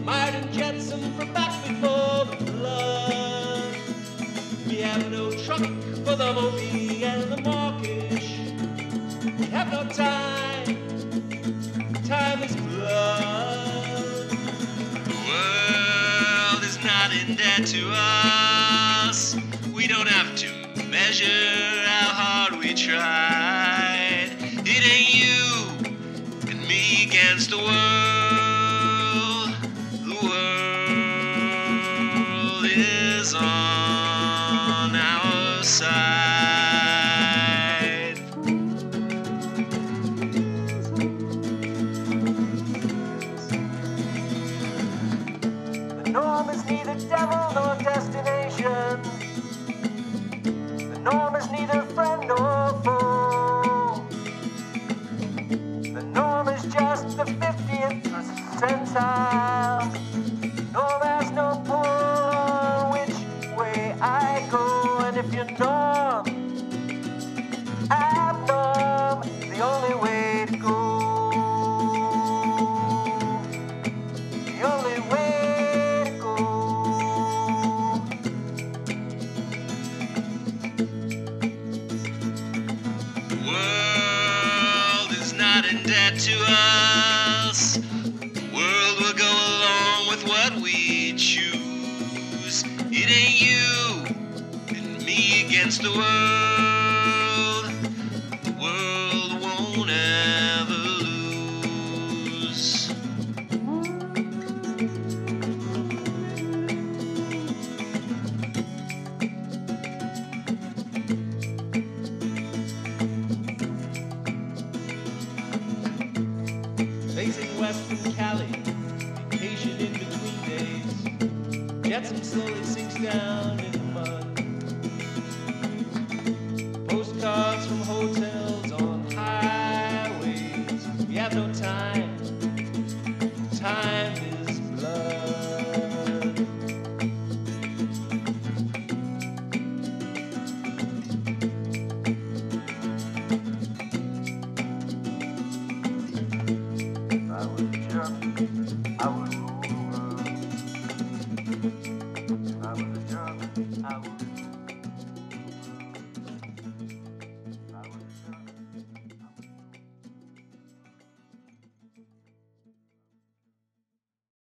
Martin Jetsam from back before the flood. We have no truck for the Moby and the Mawkish. We have no time, time is blood. The world is not in debt to us. We don't have to measure how hard we tried. It ain't you and me against the world. The world is on our side. The norm is neither devil nor destination. The norm is neither friend nor foe. The norm is just the 50th percentile. Norm has no pull on which way I go. And if you're norm, I'm norm, the only way to go. The only way to go. The world is not in debt to us. The world will go along with what we choose. It ain't you and me against the world. The world won't ever lose. Facing Western Cali, vacation in between days. Jetsam slowly sinks down in the mud. Postcards from hotels on highways. We have no time. Time is blood.